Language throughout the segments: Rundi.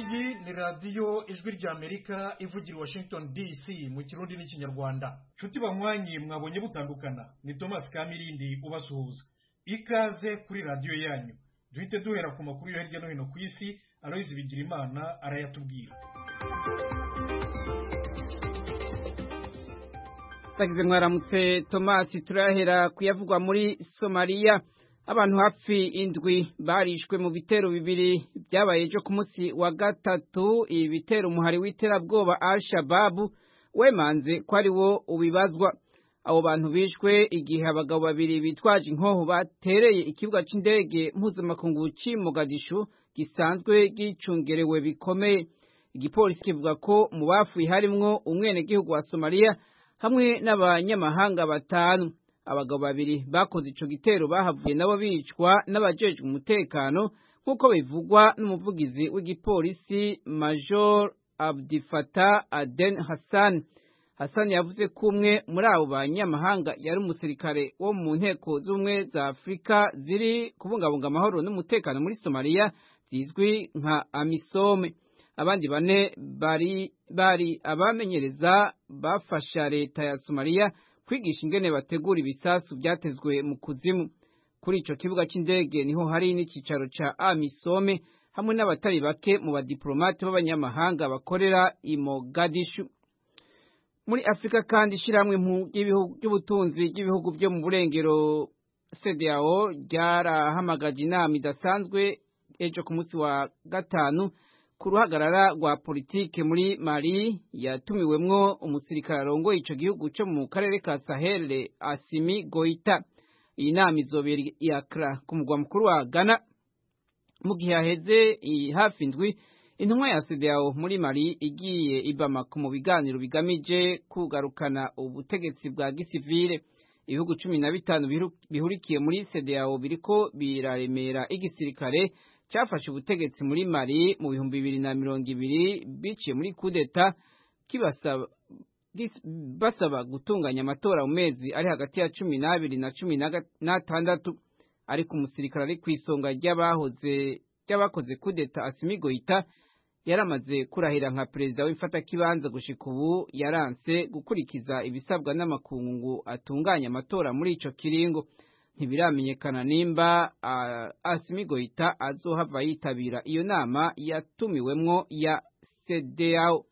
iyi ni radiyo ijwi ry'Amerika ivugira Washington DC mu kirundi n'ikinyarwanda. Nshuti banywanyi mwabonye butandukana, ni Thomas Kamirindi ubasuhuza. Ikaze kuri radiyo yanyu. Duhite duhera ku makuru yo hirya no hino ku isi, Aloyizi Bigirimana arayatubwira. Tagize mwaramutse Thomas, turahera kuyavugwa muri Somalia. Abantu hafi indwi barishwe mu bitero bibiri byabaye ejo ku munsi wa gatatu. Ibi bitero umuhari w'iterabwoba Al-Shabaab wemanze ko ari wo ubibazwa. Abo bantu bishwe igihe abagabo babiri bitwaje inkoho batereye ikibuga c'indege mpuzamakungu c'i Mogadishu gisanzwe gicungerewe bikomeye. Igipolisi kivuga ko mu bafuye harimwo umwenegihugu wa Somalia hamwe n'abanyamahanga batanu. Abagabo babiri bakoze ico gitero bahavuye nabo bicwa n'abajejwe umutekano nk'uko bivugwa n'umuvugizi w'igipolisi Major Abdifatah Aden Hassan. Hassan yavuze ko umwe muri abo banyamahanga yari umusirikare wo mu nteko z'ubumwe za Afurika ziri kubungabunga amahoro n'umutekano muri Somalia zizwi nka AMISOM. Abandi bane bari abamenyereza bafasha leta ya Somalia kwigisha ingene bategura ibisasu byatezwe mu kuzimu. Kuri ico kibuga c'indege niho hari n'icicaro ca AMISOM hamwe n'abatari bake mu badiplomate b'abanyamahanga bakorera i Mogadishu. Muri Afrika kandi ishiramwe mu by'ubutunzi by'ibihugu byo mu burengero CEDEAO ryarahamagaje inama idasanzwe ejo ku munsi wa gatanu ku ruhagarara rwa politike muri Mali yatumiwemwo umusirikare arongoye ico gihugu cyo mu karere ka Sahel Assimi Goïta. Iyi nama izobera i Accra ku mugwa mukuru wa Ghana mu gihe haheze hafi indwi intumwa ya CEDEAO muri Mali igiye i Bamako mu biganiro bigamije kugarukana ubutegetsi bwa gisivile. Ibihugu 15 bihurikiye muri CEDEAO biriko biraremera igisirikare cyafashe ubutegetsi muri Mali mu 2020 biciye muri kudeta basaba gutunganya amatora mu mezi ari hagati ya 12 na 16. Ariko umusirikare ari kwisonga ry'abakoze kudeta Assimi Goïta yaramaze kurahira nka perezida w'imfatakibanza gushika ubu yaranse gukurikiza ibisabwa n'amakungu atunganya amatora muri ico kiringo. Ntibiramenyekana nimba Assimi Goïta azohava yitabira iyo nama yatumiwemwo ya CEDEAO.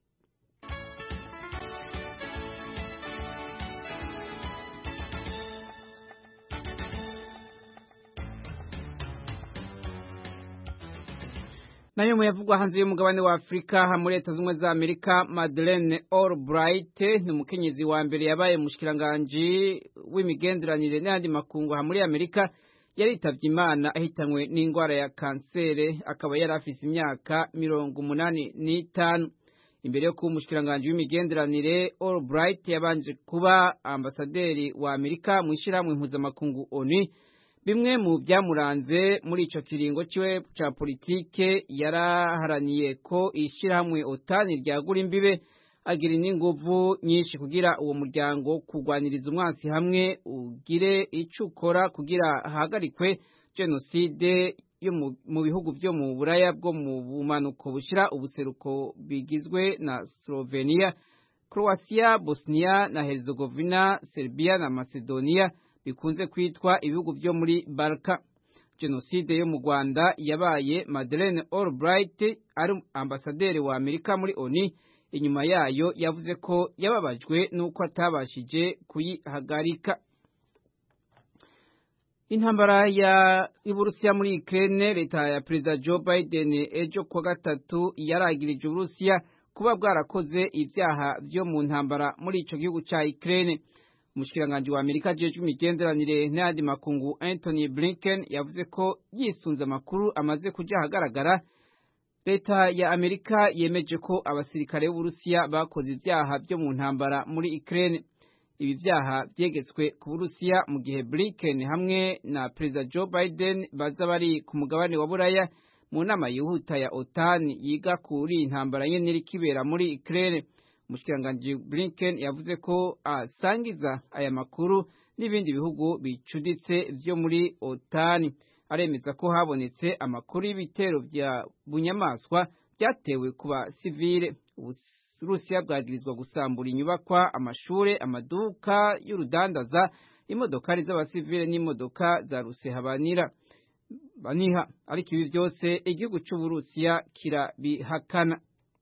Nayo muyavugwa hanze y'umugabane wa Afrika muri Leta Zunze za Amerika, Madeleine Albright ni umukenyezi wa mbere yabaye mushikiranganje w'imigenderanire n'andi makungu muri Amerika yaritavye Imana ahitanywe n'ingwara ya kansere, akaba yari afise imyaka 85. Imbere yo kuba umushikiranganje w'imigenderanire, Albright yabanje kuba ambasaderi wa Amerika mu ishiramwe mpuzamakungu ONU. Bimwe mu byamuranze muri ico kiringo ciwe ca politike yaraharaniye ko ishirahamwe OTAN ryagura imbibe, agira n'inguvu nyinshi kugira uwo muryango kugwaniriza umwansi hamwe ugire ico ukora kugira hagarikwe genocide yo mu bihugu byo mu Buraya bwo mu bumanuko bushira ubuseruko bigizwe na Slovenia, Croatia, Bosnia na Herzegovina, Serbia na Macedonia bikunze kwitwa ibihugu byo muri Balka. Genocide yo mu Rwanda yabaye Madeleine Albright ari ambasaderi wa Amerika muri ONU. Inyuma yayo yavuze ko yababajwe nuko atabashije kuyihagarika. Intambara ya Uburusiya muri Ukraine, leta ya Perezida Joe Biden ejo kwa gatatu yaragirije Uburusiya kuba bwarakoze ibyaha byo mu ntambara muri ico gihugu ca Ukraine. Umushikiranganje wa Amerika jeje imigenderanire n'andi makungu Anthony Blinken yavuze ko yisunze amakuru amaze kuja hagaragara, leta ya Amerika yemeje ko abasirikare b'Uburusiya bakoze ibyaha byo mu ntambara muri Ukraine. Ibi byaha byegetswe ku Burusiya mu gihe Blinken hamwe na Perezida Joe Biden baza bari ku mugabane wa Buraya mu nama yihuta ya OTAN yiga kuri intambara nyene iri kibera muri Ukraine. Umushikiranganje Blinken yavuze ko asangiza aya makuru n'ibindi bihugu bicuditse vyo muri OTAN. Aremeza ko habonetse amakuru y'ibitero bya bunyamaswa byatewe ku basivile. Uburusiya bwagirizwa gusambura inyubakwa, amashure, amaduka y'urudandaza, imodokari z'abasivile n'imodoka za rusehabaniha. Ariko ibi byose igihugu cy'Uburusiya kirabihakana.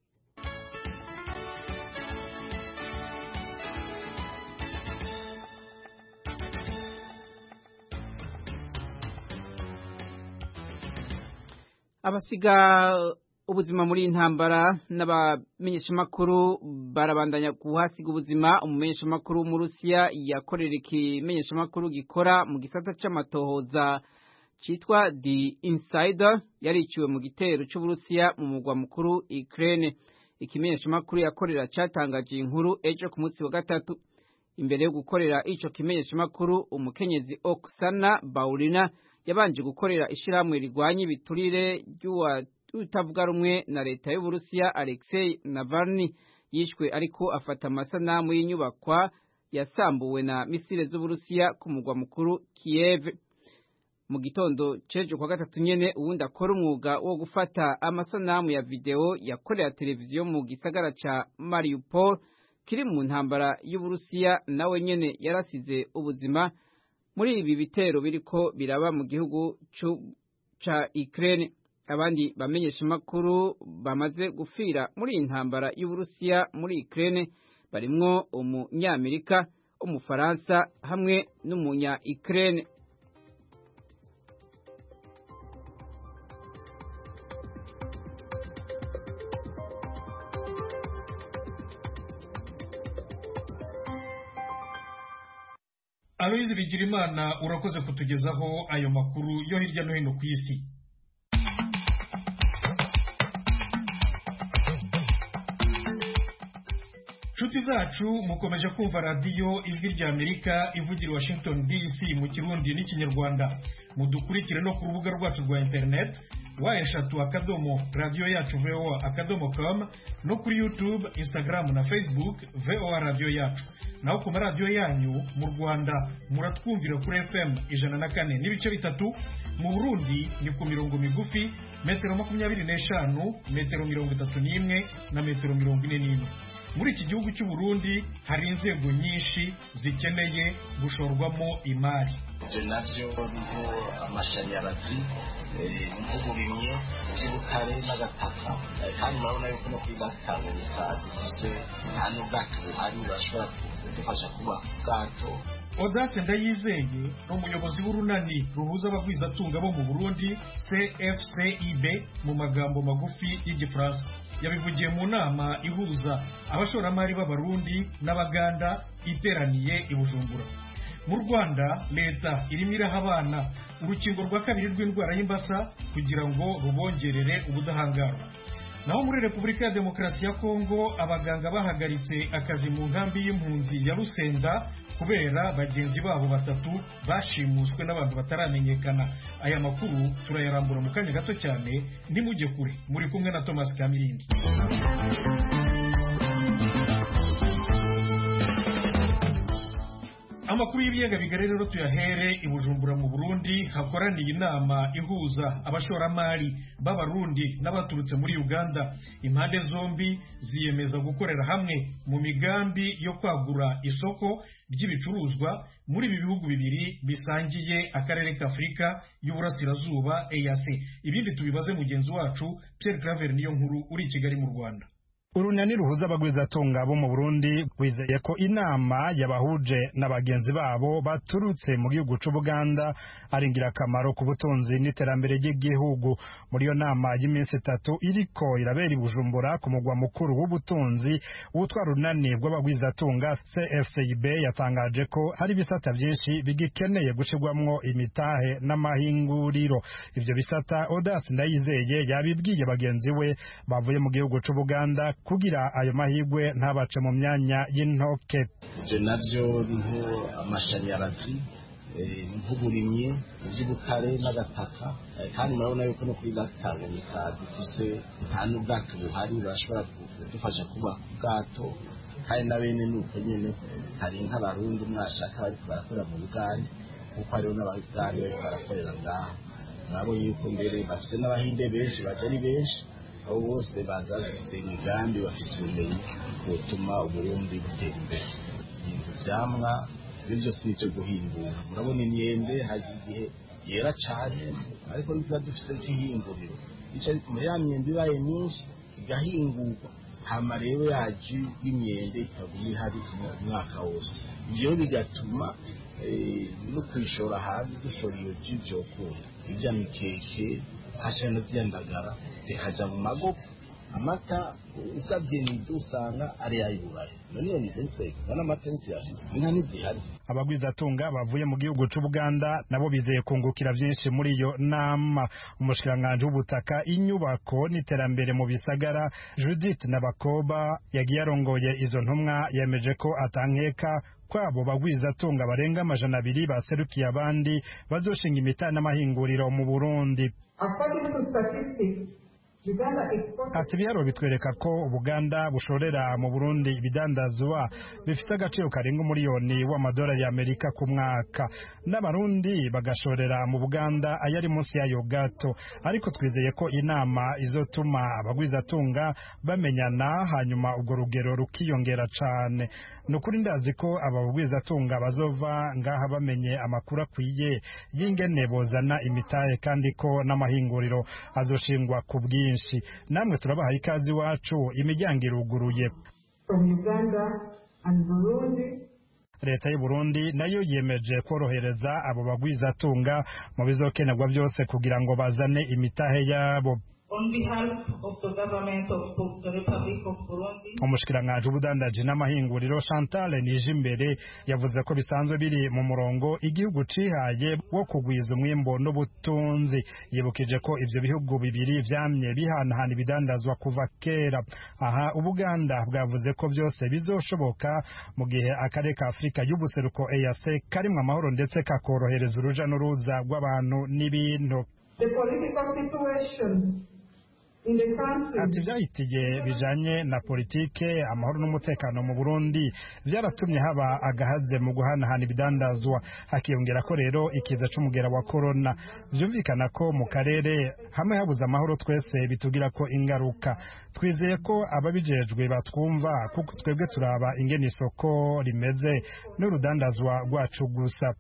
Abasiga ubuzima muri intambara n'abamenyeshamakuru barabandanya guhasiga ubuzima. Umumenyeshamakuru w'Umurusiya yakorera ikimenyeshamakuru gikora mu gisata c'amatohoza citwa The Insider yariciwe mu gitero c'Uburusiya mu mugwa mukuru Ukraine. Ikimenyeshamakuru yakorera catangaje inkuru ejo ku munsi wa gatatu. Imbere yo gukorera ico kimenyeshamakuru, umukenyezi Oksana Baurina yabanje gukorera ishiramwe rigwanye ibiturire utavuga rumwe na leta y'Uburusiya Alexei Navalny yishwe ariko afata amasanamu y'inyubakwa yasambuwe na misile z'Uburusiya ku mugwa mukuru Kiev. Mu gitondo cejo kwa gatatu nyene uwundi akora umwuga wo gufata amasanamu ya video yakorera televiziyo mu gisagara ca Mariupol kiri mu ntambara y'Uburusiya nawe nyene yarasize ubuzima muri ibi bitero biriko biraba mu gihugu ca Ukraine. Abandi bamenyeshamakuru bamaze gufira muri intambara y'Uburusiya muri Ukraine barimwo umunyamerika, umufaransa hamwe n'umunya Ukraine. Aloyizi Bigirimana urakoze kutugezaho ayo makuru yo hirya no hino ku isi. Nshuti zacu mukomeje kumva radiyo Ijwi ry'Amerika ivugira i Washington DC mu Kirundi n'Ikinyarwanda. Mudukurikire no ku rubuga rwacu rwa internet wa@radioyacu.voa.com no kuri YouTube, Instagram na Facebook VOA Radio Yacu. Naho ku maradiyo yanyu mu Rwanda muratwumvira kuri FM 104 n'ibice bitatu, mu Burundi ni ku mirongo migufi metero 25, metero 31 na metero 41. Muri iki gihugu cy'u Burundi hari inzego nyinshi zikeneye gushorwamo imari. Navyo ngo amashanyarazi n'uburimye by'ubutare n'agataka, kandi murabona yuko no kwigatangurika dufise nta n'ubwato buhari bashobora kudufasha kuba ubwato. Audace Ndayizeye n'umuyobozi w'urunani ruhuza abagwizatunga bo mu Burundi CFCIB mu magambo magufi y'Igifaransa yabivugiye mu nama ihuza abashoramari b'Abarundi n'Abaganda iteraniye i Bujumbura. Mu Rwanda leta irimo iraha abana urukingo rwa kabiri rw'indwara y'imbasa kugira ngo rubongerere ubudahangarwa. Naho muri Repubulika ya Demokarasi ya Kongo abaganga bahagaritse akazi mu nkambi y'impunzi ya Rusenda kubera bagenzi babo batatu bashimuswe n'abantu bataramenyekana. Aya makuru turayarambura mu kanya gato cyane, ntimujye kure. Muri kumwe na Thomas Kamirindi. Amakuru y'ibiyaga bigari rero tuyahere i Bujumbura mu Burundi hakoraniye inama ihuza abashoramari b'Abarundi n'abaturutse muri Uganda. Impande zombi ziyemeza gukorera hamwe mu migambi yo kwagura isoko ry'ibicuruzwa muri ibi bihugu bibiri bisangiye akarere k'Afrika y'Uburasirazuba EAC. Ibindi tubibaze mugenzi wacu Pierre Claver niyo nkuru uri i Kigali mu Rwanda. Urunani ruhuza abagwizatunga bo mu Burundi wizeye ko inama yabahuje n'abagenzi babo baturutse mu gihugu c'Ubuganda ari ingirakamaro ku butunzi n'iterambere ry'igihugu. Muri iyo nama y'iminsi 3 iriko irabera i Bujumbura ku mugwa mukuru w'ubutunzi, utwara urunani rw'abagwizatunga CFCIB yatangaje ko hari bisata byinshi bigikeneye gushirwamwo imitahe n'amahinguriro. Ivyo bisata Audace Ndayizeye yabibwiye bagenzi we bavuye mu gihugu c'Ubuganda kugira ayo mahigwe ntabace mu myanya y'intoke. Ivyo navyo niho amashanyarazi n'uburimye by'ubutare n'agataka, kandi murabona yuko no kwigatangurika dufise nta n'ubwato buhari bashobora kudufasha kuba ubwato, kandi na bene nuko nyene hari nk'Abarundi mwashaka bariko barakora mu Buganda kuko hariho n'Abaganda bariko barakorera ngaha. Nabo yuko mbere bafise n'Abahinde benshi baje ari benshi, abo bose baza bafite imigambi bafite ubumenyi butuma uburundi butera imbere ibintu vyamwa ibyo byose nicyo guhingura murabona imyembe hari igihe yera cane ariko niba dufite nk'ihinguriro ico bituma ya myembe ibaye myinshi igahingurwa hama rero yaji y'imyembe ikaguma ihari umwaka wose ivyo bigatuma no kwishora hanze dushora iyo jivyo kunda ibya mikeke hasha no vyandagara bikaja mu magopo amata usabye n'ibyo usanga ari ayiburaye none ni sense kana amatensi yashitse nta n'izihari abagwizatunga bavuye mu gihugu cy'u Buganda nabo bizeye kungukira byinshi muri iyo nama umushikiranganje w'ubutaka inyubako n'iterambere mu bisagara Judith Nabakoba yagiye arongoye izo ntumwa yemeje ko atankeka kwabo bagwizatunga barenga 200 baserukiye abandi bazoshinga imitana n'amahinguriro mu Burundi. According to statistics, ati biharo bitwereka ko Ubuganda bushorera mu Burundi ibidandazwa bifite agaciro karenga miliyoni w'amadolari y'Amerika ku mwaka n'abarundi bagashorera mu Buganda ayari munsi yayo gato ariko twizeye ko inama izotuma abagwizatunga bamenyana hanyuma ubwo rugero rukiyongera cane nukuri ndazi ko abagwizatunga bazova ngaha bamenye amakuru akwiye y'ingene bozana imitahe kandi ko n'amahinguriro azoshingwa ku bwinshi namwe turabaha ikazi wacu imiryango iruguruye. Leta y'u Burundi nayo yemeje korohereza abo bagwizatunga mu bizokenerwa byose kugira ngo bazane imitahe yabo. On behalf of the government of the Republic of Burundi, umushikiranganje w'ubudandaji n'amahinguriro Chantal Nijimbere yavuze ko bisanzwe biri mu murongo igihugu cihaye wo kugwiza umwimbo n'ubutunzi yibukije ko ivyo bihugu bibiri vyamye bihanahana ibidandazwa kuva kera aha Ubuganda bwavuze ko byose bizoshoboka mu gihe akarere ka Afrika y'ubuseruko EAC karimwe amahoro ndetse kakorohereza uruja n'uruza rw'abantu n'ibintu. The political situation ati byahitiye bijanye na politike amahoro n'umutekano mu Burundi byaratumye haba agahaze mu guhanahana ibidandazwa hakiyongera ko rero ikiza c'umugera wa corona byumvikana ko mu karere hamwe habuze amahoro twese bitugira ko ingaruka twizeye ko ababijejwe batwumva kuko twebwe turaba ingene isoko rimeze n'urudandazwa rwacu gusa.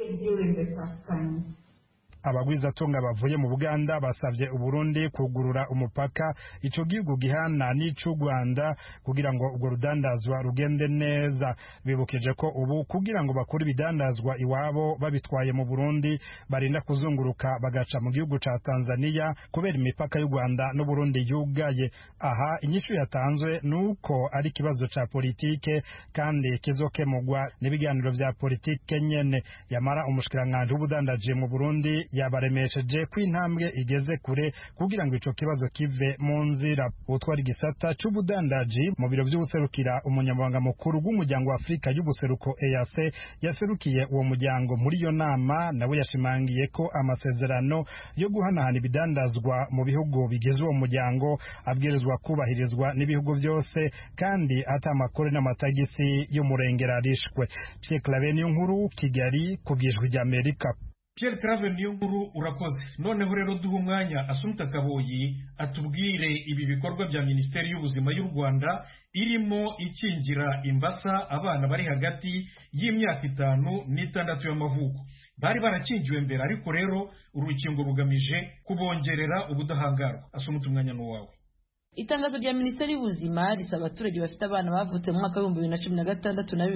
Abagwizatunga bavuye mu Buganda basavye Uburundi kugurura umupaka ico gihugu gihana n'ico Rwanda kugira ngo ubwo rudandazwa rugende neza bibukije ko ubu kugira ngo bakore ibidandazwa iwabo babitwaye mu Burundi barinda kuzunguruka bagaca mu gihugu ca Tanzania kubera imipaka y'u Rwanda no Burundi yugaye aha inyishu yatanzwe nuko ari kibazo ca politike kandi kizokemugwa n'ibiganiro vya politike nyene yamara umushikiranganje w'ubudandaje mu Burundi yabaremesheje ko intambwe igeze kure kugira ngo ico kibazo kive mu nzira. Utwara igisata c'ubudandaji mu biro vy'ubuserukira umunyamabanga mukuru w'umuryango wa Afrika y'ubuseruko EAC yaserukiye uwo muryango muri iyo nama nawe yashimangiye ko amasezerano yo guhanahana ibidandazwa mu bihugu bigize uwo muryango abwirizwa kubahirizwa n'ibihugu byose kandi ata amakuru n'amatagisi y'umurengera arishwe. Pierre Claver Niyonkuru, Kigali, ku bw'Ijwi ry'Amerika. Pierre Claver Niyonkuru urakoze. Noneho rero duha umwanya Assumpta Kaboyi atubwire ibi bikorwa bya Minisiteri y'Ubuzima y'u Rwanda irimo ikingira imbasa abana bari hagati y'imyaka 5 n'6 y'amavuko. Bari barakingiwe mbere ariko rero urukingo rugamije kubongerera ubudahangarwa. Assumpta umwanya n'uwawe. Itangazo rya Minisiteri y'Ubuzima risaba abaturage bafite abana bavutse mu mwaka wa 2016 na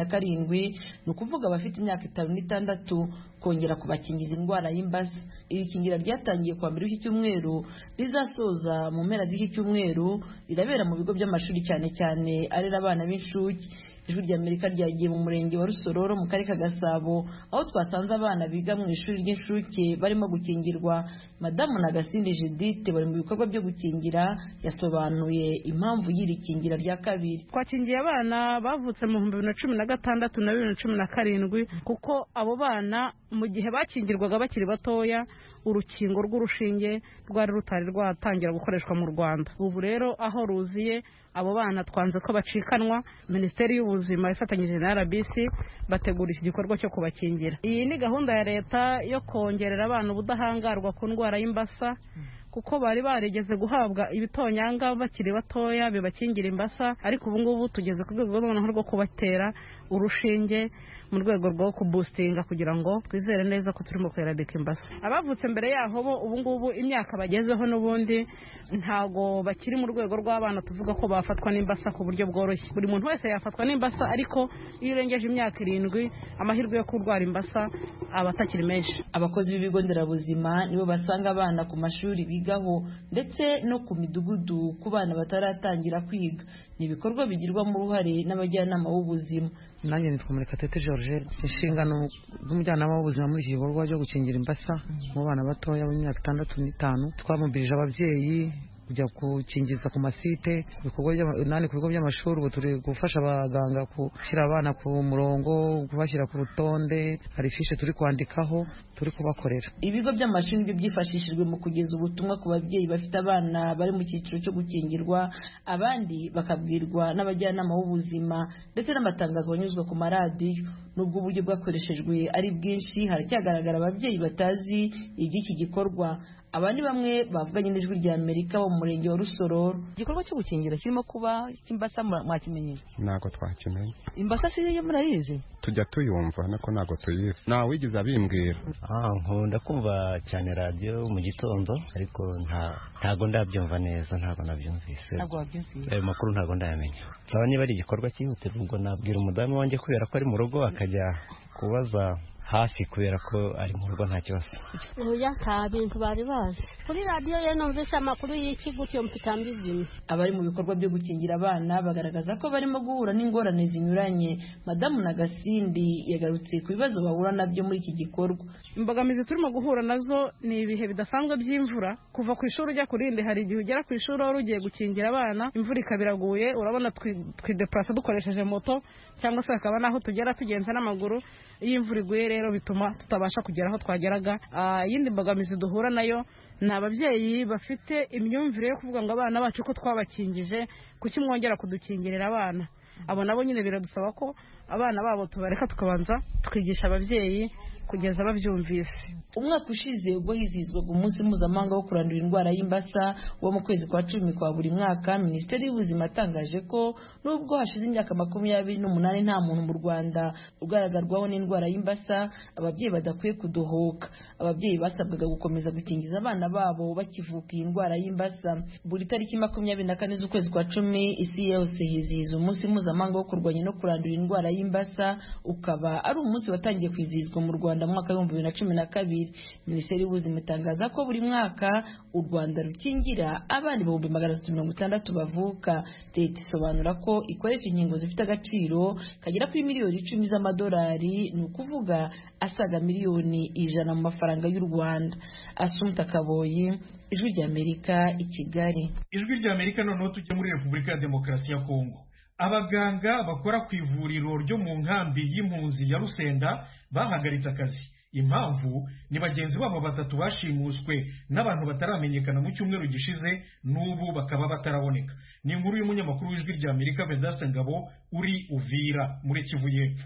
2017 nukuvuga bafite imyaka 5 n'6 kongera kubakingiza indwara y'imbasa. Iri kingira ryatangiye kwa mbere w'iki cyumweru rizasoza mu mpera z'iki cyumweru rirabera mu bigo by'amashuri cyane cyane arera abana b'inshuke. Ijwi ry'Amerika ryagiye mu murenge wa Rusororo mu karere ka Gasabo aho twasanze abana biga mu ishuri ry'inshuke barimo gukingirwa. Madamu Nagasindi Judith bari mu bikorwa byo gukingira yasobanuye impamvu y'iri kingira rya kabiri. Twakingiye abana bavutse mu 2016 na 2017 kuko abo bana mu gihe bakingirwaga bakiri batoya urukingo rw'urushinge rwari rutari rwatangira gukoreshwa mu Rwanda. Ubu rero aho ruziye abo bana twanze ko bacikanwa. Minisiteri y'Ubuzima ifatanyije na RBC bategura iki gikorwa cyo kubakingira. Iyi ni gahunda ya leta yo kongerera abana ubudahangarwa ku ndwara y'imbasa kuko bari barigeze guhabwa ibitonyanga bakiri batoya bibakingira imbasa, ariko ubu ngubu tugeze ku rwego noneho rwo kubatera urushinge mu rwego rwo kubustinga kugira ngo twizere neza ko turimo kweradika imbasa. Abavutse mbere yaho bo ubu ngubu imyaka bagezeho n'ubundi ntago bakiri mu rwego rw'abana tuvuga ko bafatwa n'imbasa ku buryo bworoshye. Buri muntu wese yafatwa n'imbasa, ariko iyo urengeje imyaka 7 amahirwe yo kurwara imbasa aba atakiri menshi. Abakozi b'ibigo nderabuzima nibo basanga abana ku mashuri bigaho ndetse no ku midugudu ku bana bataratangira kwiga. Ni ibikorwa bigirwamo uruhare n'abajyanama b'ubuzima. Nanjye nitwa Murekatete George, inshingano z'umujyanama w'ubuzima muri iki gikorwa cyo gukingira imbasa mu bana batoya b'imyaka 6 n'5. Twamubirije ababyeyi kujya gukingiza ku masite ku bigo by'amashuri. Ubu turi gufasha abaganga gushyira abana ku murongo, kubashyira ku rutonde, hari fiche turi kwandikaho turi kubakorera. Ibigo by'amashuri nibyo byifashishijwe mu kugeza ubutumwa ku babyeyi bafite abana bari mu cyiciro cyo gukingirwa, abandi bakabwirwa n'abajyanama b'ubuzima ndetse n'amatangazo anyuzwa ku maradiyo. Nubwo uburyo bwakoreshejwe ari bwinshi, haracyagaragara ababyeyi batazi iby'iki gikorwa. Abandi bamwe bavuganye n'ijwi rya Amerika bo mu murenge wa Rusororo. Igikorwa cyo gukingira kirimo kuba cy'imbasa mwakimenye? Ntago twakimenye. Imbasa si yo murayizi? Tujya tuyumva nako ntago tuyizi. Nta wigize abimbwira. Nkunda kumva cyane radio mu gitondo, ariko ntago ndabyumva neza, ntago nabyumvise. Ntago wabyumvise? Ayo makuru ntago ndayamenya. Saba niba ari igikorwa cyihutirwa, ubwo nabwira umudamu wanjye kubera ko ari mu rugo akajya kubaza hafi kubera ko ari mu rugo nta kibazo. Oya, nta bintu bari bazi. Kuri radio ye numvise amakuru y'iki gutyo mpitambizimye. Abari mu bikorwa byo gukingira abana bagaragaza ko barimo guhura n'ingorane zinyuranye. Madamu Nagasindi yagarutse ku bibazo bahura nabyo muri iki gikorwa. Imbogamizi turimo guhura nazo ni ibihe bidasanzwe by'imvura. Kuva ku ishuri ujya kurinde, hari igihe ugera ku ishuri wari ugiye gukingira abana, imvura ikabiraguye, urabona twideplasa dukoresheje moto, cyangwa se hakaba naho tugera tugenza n'amaguru. Iyo imvura iguye rero bituma tutabasha kugera aho twageraga. Yindi mbogamizi duhura nayo ni ababyeyi bafite imyumvire yo kuvuga ngo abana bacu ko twabakingije, kuki mwongera kudukingirira abana. Abo nabo nyine biradusaba ko abana babo tubareka tukabanza tukigisha ababyeyi kugeza babyumvise. Umwaka ushize ubwo hizihizwaga umunsi mpuzamahanga wo kurandura indwara y'imbasa wo mu kwezi kwa 10 kwa buri mwaka, Minisiteri y'Ubuzima yatangaje ko nubwo hashize imyaka 28 nta muntu mu Rwanda ugaragarwaho n'indwara y'imbasa, ababyeyi badakwiye kudohoka. Ababyeyi basabwaga gukomeza gukingiza abana babo bakivuka iyi ndwara y'imbasa. Buri tariki 24 z'ukwezi kwa 10 isi yose hizihiza umunsi mpuzamahanga wo kurwanya no kurandura indwara y'imbasa, ukaba ari umunsi watangiye kwizihizwa mu Rwanda mu mwaka wa 2012. Minisiteri y'Ubuzima itangaza ko buri mwaka u Rwanda rukingira abana 360,000 bavuka. Leta isobanura ko ikoresha inkingo zifite agaciro kagera kuri miliyoni 10 z'amadolari, ni ukuvuga asaga miliyoni 100 mu mafaranga y'u Rwanda. Asumta Kaboyi, Ijwi rya Amerika, i Kigali. Ijwi rya Amerika noneho tujye muri Repubulika ya Demokarasi ya Kongo. Abaganga bakora ku ivuriro ryo mu nkambi y'impunzi ya Rusenda bahagaritse akazi. Impamvu ni bagenzi babo 3 bashimuswe n'abantu bataramenyekana mu cyumweru gishize, n'ubu bakaba bataraboneka. Ni inkuru y'umunyamakuru w'Ijwi rya Amerika Vedaste Ngabo uri Uvira muri Kivu y'Epfo.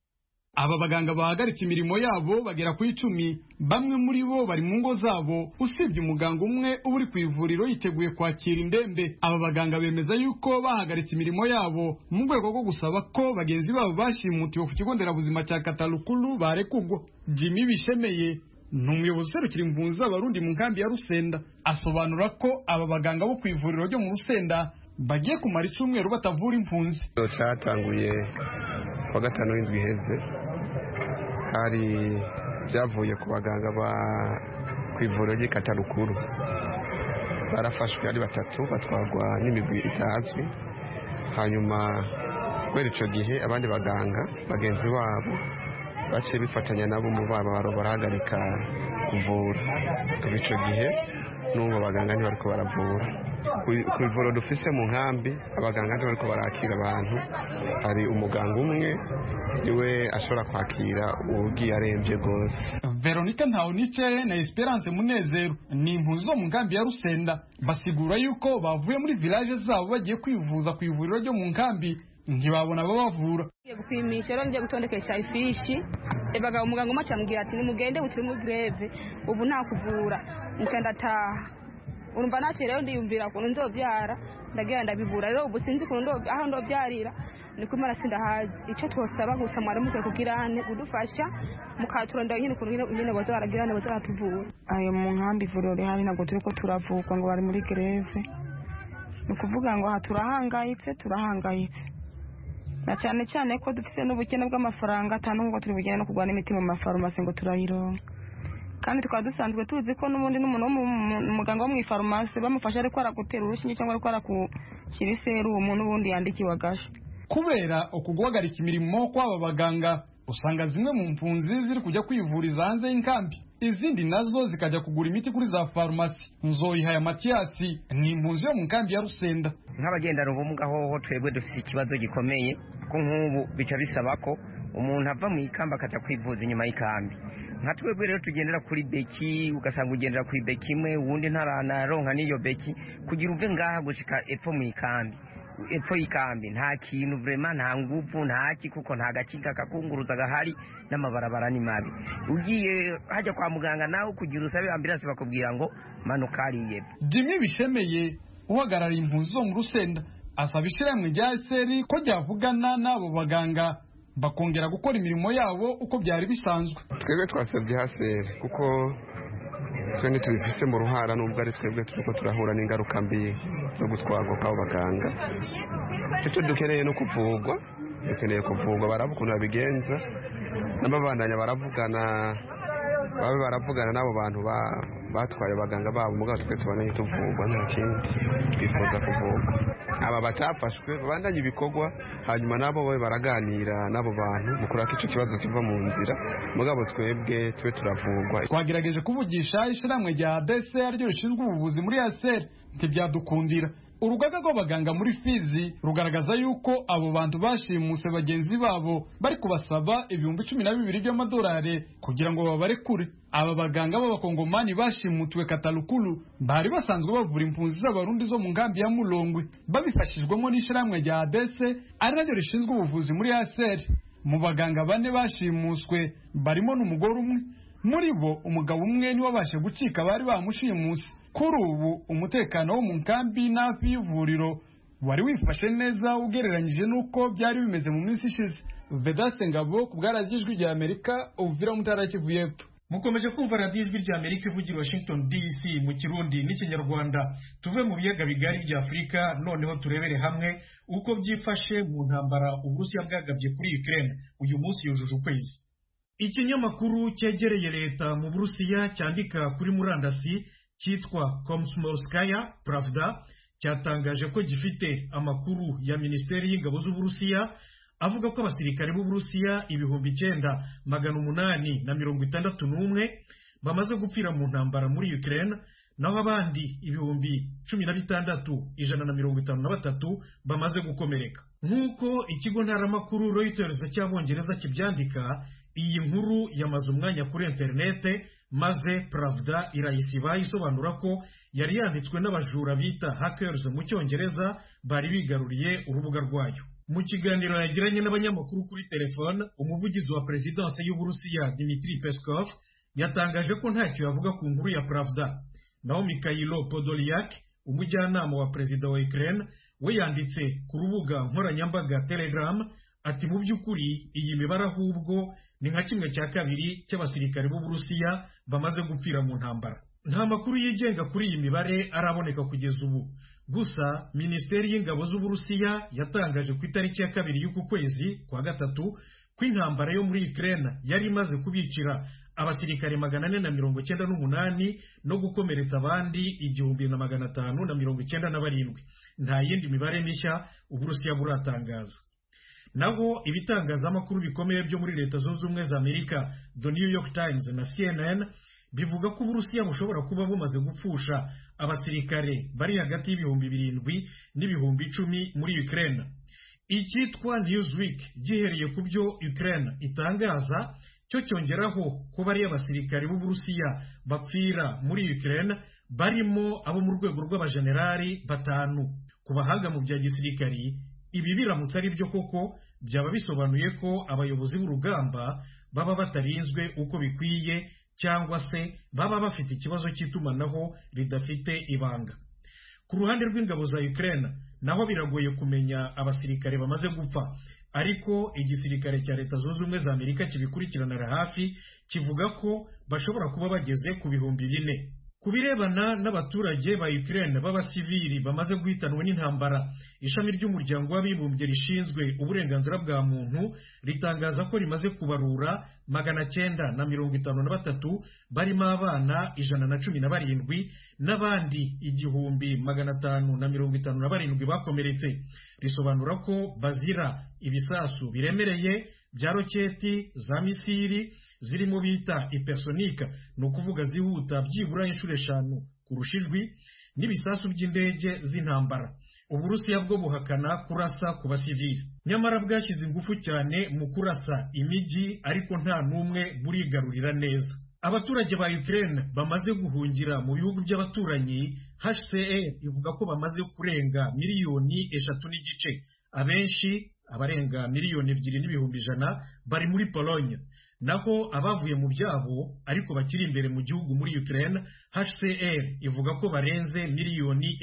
Aba baganga bahagaritse imirimo yabo bagera ku 10. Bamwe muri bo bari mu ngo zabo, usibye umuganga umwe uri ku ivuriro yiteguye kwakira indembe. Aba baganga bemeza yuko bahagaritse imirimo yabo mu rwego rwo gusaba ko bagenzi babo bashimutiwe ku kigo nderabuzima cya Katalukulu barekugwa. Jimmy Bishemeye ni umuyobozi userukira impunzi z'abarundi mu nkambi ya Rusenda, asobanura ko aba baganga bo ku ivuriro ryo mu Rusenda bagiye kumara icyumweru batavura impunzi. Cyatanguye wa 5 w'indwi iheze, hari byavuye ku baganga ba ku ivuriro ry'i Katalukulu. Barafashwe ari 3 batwagwa n'imigwi itazwi. Hanyuma kubera icyo gihe abandi baganga bagenzi babo baciye bifatanya nabo mu babo barahagarika kuvura. Kuva icyo gihe n'ubu abaganga ntibariko baravura. Ku ivuriro dufise mu nkambi abaganga ntibariko barakira abantu. Hari umuganga umwe niwe ashobora kwakira ugiye arembye gose. Veronica Ntawunice na Esperance Munezero ni impunzi zo mu nkambi ya Rusenda, basigura yuko bavuye muri village zabo bagiye kwivuza ku ivuriro ryo mu nkambi, ntibabona babavura. Kwimisha rero ngiye gutondekesha ifishi, ebaga umuganga umwe cyambwira ati nimugende utiri mu greve, ubu nta kuvura. Nca ndataha urumva naciye rero ndiyumvira ukuntu nzobyara ndagira ndabibura rero ubu sinzi ukuntu aho ndobyarira niko imana sindahazi icyo twosaba gusa mwari mukwiye kugirane udufasha mukaturondera nyine ukuntu nyine boza baragirane boza baratuvura ayo mu nkambi ivuriro rihari ntabwo turi ko turavugwa ngo bari muri greve ni ukuvuga ngo aha turahangayitse na cyane cyane ko dufite n'ubukene bw'amafaranga atanu ngo turi bugene no kugwana imiti mu mafarumasi ngo turayironka kandi tukaba dusanzwe tuzi ko n'ubundi n'umuntu umuganga wo mu ifarumasi bamufasha ariko aragutera urushinge cyangwa ariko arakukira iserumu n'ubundi yandikiwe agasha kubera ukuguhagarika imirimo kw'aba baganga usanga zimwe mu mpunzi ziri kujya kwivuriza hanze y'inkambi izindi nazo zikajya kugura imiti kuri za farumasi. Nzoyihaya Matiyasi ni impunzi yo mu nkambi ya Rusenda. Nk'abagendana ubumuga hoho twebwe dufite ikibazo gikomeye ko nk'ubu bica bisaba ko umuntu ava mu ikamba akaja kwivuza inyuma y'ikambi. Nka twebwe rero tugendera kuri beki, ugasanga ugendera kuri beki imwe uwundi ntaranaronka n'iyo beki kugira uve ngaha gushika epfo mu ikambi. Epfo y'ikambi nta kintu vraiment nta nguvu ntaki kuko nta gakinga kakunguruza gahari n'amabarabara ni mabi. Ugiye hajya kwa muganga nawe kugira usabe ambulance bakubwira ngo manuka ariye. Jimmy Bishemeye uhagarara impunzi zo mu Rusenda asaba ishyirahamwe rya SR ko ryavugana n'abo baganga bakongera gukora imirimo yabo uko byari bisanzwe. Twebwe twasabye HCR kuko twende tubifise mu ruhara nubwo ari twebwe turiko turahura n'ingaruka mbi zo gutwarwa kw'abo baganga. Icyo dukeneye no kuvugwa, dukeneye kuvugwa baravuga babigenza n'ababandanya baravugana n'abo bantu batwaye abaganga babo mugabo twe tubonye tuvugwa nta kindi twifuza kuvugwa. Aba batafashwe babandanye ibikorwa hanyuma nabo babe baraganira n'abo bantu mukora ko icyo kibazo kiva mu nzira mugabo twebwe twe turavugwa. Twagerageje kuvugisha ishiramwe rya DCR ryo rishinzwe ubuvuzi muri ASR ntibyadukundira. Urugaga rw'abaganga muri Fizi rugaragaza yuko abo bantu bashimuse bagenzi babo bari kubasaba ibihumbi 12 by'amadolari kugira ngo babarekure. Aba baganga b'abakongomani bashimutwe Katalukulu bari basanzwe bavura impunzi z'abarundi zo mu nkambi ya Mulongwe babifashijwemo n'ishiramwe rya ADC ari naryo rishinzwe ubuvuzi muri ASR. Mu baganga bane bashimuswe barimo n'umugore umwe, muri bo umugabo umwe ni wabashe gucika bari bamushimuse. Kuri ubu umutekano wo mu nkambi n'afi y'ivuriro wari wifashe neza ugereranyije n'uko byari bimeze mu minsi ishize. Vedaste Ngabo ku bwaragijwe rya Amerika uvira mutara Kivu y'Epfo. Mukomeje kumva radiyo ijwi rya Amerika ivugira Washington DC mu Kirundi n'Ikinyarwanda. Tuve mu biyaga bigari bya Afurika noneho turebere hamwe uko byifashe mu ntambara Uburusiya bwagabye kuri Ukraine uyu munsi yujuje ukwezi. Ikinyamakuru cyegereye leta mu Burusiya cyandika kuri murandasi cyitwa Komsomolskaya Pravda cyatangaje ko gifite amakuru ya Minisiteri y'Ingabo z'Uburusiya avuga ko abasirikare b'Uburusiya 9,861 bamaze gupfira mu ntambara muri Ukraine, naho abandi 16,153 bamaze gukomereka. Nk'uko ikigo ntaramakuru Reuters cy'Abongereza kibyandika, iyi nkuru yamaze umwanya kuri interinete maze Pravda irayisiba isobanura ko yari yanditswe n'abajura bita hackers mu Cyongereza bari bigaruriye urubuga rwayo. Mu kiganiro yagiranye n'abanyamakuru kuri telefone, umuvugizi wa Presidence y'Uburusiya Dmitry Peskov yatangaje ko ntacyo yavuga ku nkuru ya Pravda. Naho Mikhailo Podolyak, umujyanama wa Perezida wa Ukraine, we yanditse ku rubuga nkoranyambaga Telegram ati mu by'ukuri iyi mibare ahubwo ni nka 1/2 cy'abasirikare b'Uburusiya bamaze gupfira mu ntambara. Nta makuru yigenga kuri iyi mibare araboneka kugeza ubu. Gusa Minisiteri y'Ingabo z'Uburusiya yatangaje ku itariki ya 2 y'uku kwezi kwa gatatu ko intambara yo muri Ukraine yari imaze kubicira abasirikare 498 no gukomeretsa abandi 1597. Nta yindi mibare mishya Uburusiya buratangaza. Naho ibitangazamakuru bikomeye byo muri Leta Zunze Ubumwe za Amerika, The New York Times na CNN, bivuga ko Uburusiya bushobora kuba bumaze gupfusha abasirikare bari hagati y'7,000 n'10,000 muri Ukraine. Icyitwa Newsweek gihereye ku byo Ukraine itangaza cyo cyongeraho ko bari abasirikare b'Uburusiya bapfira muri Ukraine barimo abo mu rwego rw'abajenerali 5. Ku bahanga mu bya gisirikari, ibi biramutse ari byo koko byaba bisobanuye ko abayobozi b'urugamba baba batarinzwe uko bikwiye, cyangwa se baba bafite ikibazo cy'itumanaho ridafite ibanga. Ku ruhande rw'ingabo za Ukraine naho biragoye kumenya abasirikare bamaze gupfa, ariko igisirikare cya Leta Zunze Ubumwe za Amerika kibikurikiranira hafi kivuga ko bashobora kuba bageze ku 4,000. Ku birebana n'abaturage ba Ukraine b'abasivili bamaze guhitanwa n'intambara, ishami ry'umuryango w'abibumbye rishinzwe uburenganzira bwa muntu ritangaza ko rimaze kubarura 953 barimo abana 117 n'abandi 1557 bakomeretse. Risobanura ko bazira ibisasu biremereye bya roketi za misiri zirimo bita hypersonic, ni ukuvuga zihuta byibura inshuro 5 kurusha ijwi, n'ibisasu by'indege z'intambara. Uburusiya bwo buhakana kurasa ku basivili, nyamara bwashyize ingufu cyane mu kurasa imijyi, ariko nta n'umwe burigarurira neza. Abaturage ba Ukraine bamaze guhungira mu bihugu by'abaturanyi, HCR ivuga ko bamaze kurenga 3.5 miliyoni, abenshi abarenga 2,100,000 bari muri Pologne. Naho abavuye mu byabo ariko bakiri imbere mu gihugu muri Ukraine, HCR ivuga ko barenze 2 miliyoni.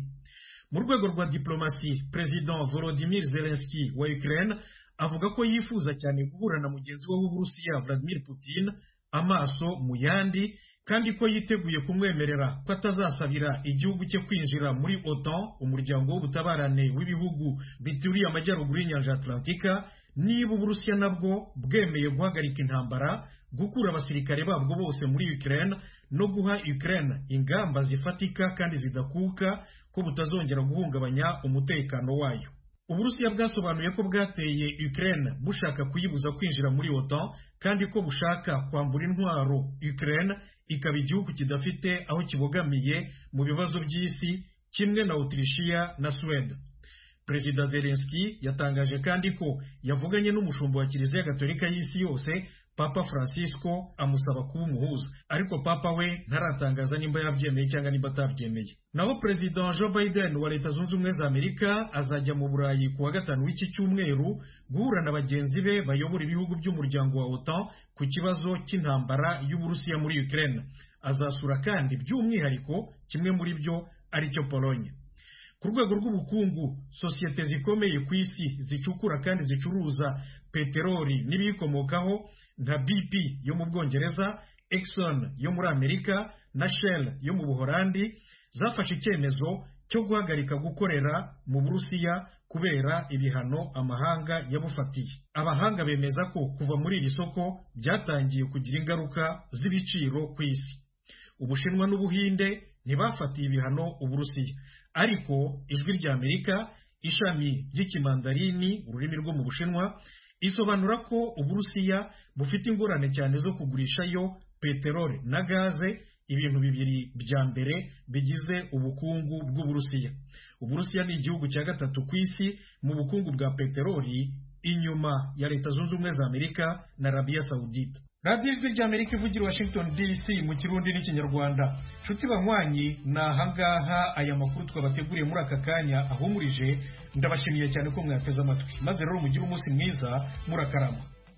Mu rwego rwa diplomasi, President Volodymyr Zelensky wa Ukraine avuga ko yifuza cyane guhura na mugenzi we w'Uburusiya Vladimir Putin amaso mu yandi, kandi ko yiteguye kumwemerera ko atazasabira igihugu cye kwinjira muri OTAN, umuryango w'ubutabarane w'ibihugu bituriye amajyaruguru y'inyanja Atlantika, niba Uburusiya nabwo bwemeye guhagarika intambara, gukura abasirikare babwo bose muri Ukraine no guha Ukraine ingamba zifatika kandi zidakuka ko butazongera guhungabanya umutekano wayo. Uburusiya bwasobanuye ko bwateye Ukraine bushaka kuyibuza kwinjira muri OTAN, kandi ko bushaka kwambura intwaro Ukraine ikaba igihugu kidafite aho kibogamiye mu bibazo by'isi, kimwe na Autrichia na Sweden. Perezida Zelensky yatangaje kandi ko yavuganye n'umushumba wa Kiliziya Gatolika y'isi yose, Papa Francisco, amusaba kuba umuhuza, ariko Papa we ntaratangaza nimba yabyemeye cyangwa nimba atabyemeye. Naho President Joe Biden wa Leta Zunze Ubumwe za Amerika azajya mu Burayi ku wa 5 w'iki cyumweru guhura na bagenzi be bayobora ibihugu by'umuryango wa OTAN ku kibazo cy'intambara y'Uburusiya muri Ukraine. Azasura kandi by'umwihariko kimwe muri byo ari cyo Pologne. Ku rwego rw'ubukungu, sosiyete zikomeye ku isi zicukura kandi zicuruza peteroli n'ibiyikomokaho nka BP yo mu Bwongereza, Exxon yo muri Amerika na Shell yo mu Buholandi zafashe icyemezo cyo guhagarika gukorera mu Burusiya kubera ibihano amahanga yabufatiye. Abahanga bemeza ko kuva muri iri soko byatangiye kugira ingaruka z'ibiciro ku isi. Ubushinwa n'Ubuhinde ntibafatiye ibihano Uburusiya, ariko ijwi rya Amerika ishami ry'ikimandarini, ururimi rwo mu Bushinwa, isobanura ko Uburusiya bufite ingorane cyane zo kugurishayo peteroli na gaze, ibintu bibiri bya mbere bigize ubukungu bw'Uburusiya. Uburusiya ni igihugu cya gatatu ku isi mu bukungu bwa peteroli, inyuma ya Leta Zunze Ubumwe za Amerika na Arabia Saudite. Radio Ijwi rya Amerika ivugira Washington DC mu Kirundi n'Ikinyarwanda. Nshuti banywanyi, nahangaha aya makuru twabateguriye muri aka kanya ahumurije. Ndabashimiye cyane ko mwateze amatwi, maze rero mugire umunsi mwiza murakarama.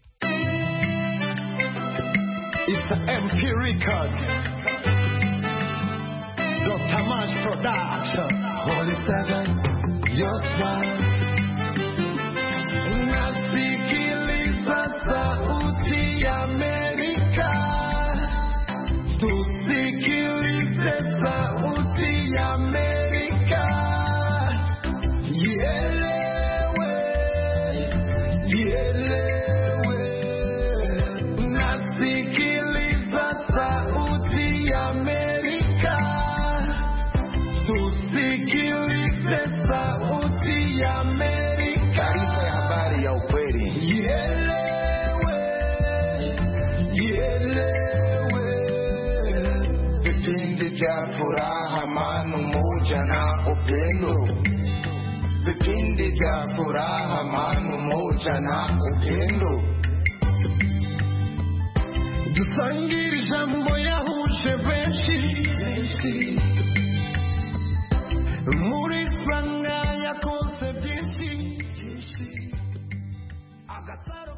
It's the MP Record, Dr. Mash Production, Holy Seven, your smile. Nasikiliza sauti ya Amerika, tusikilize sauti ya Amerika, ielewe, ielewe. Nasikiliza sauti ya Amerika, tusikilize sauti ya Amerika. Taarifa ya habari ya ukweli. Ielewe, ielewe. Vipindi vya furaha, amani, umoja na upendo. Vipindi vya furaha, amani, umoja na upendo. Dusangire ijambo yahuje benshi, muri sanga yakonse byinshi. Agasaro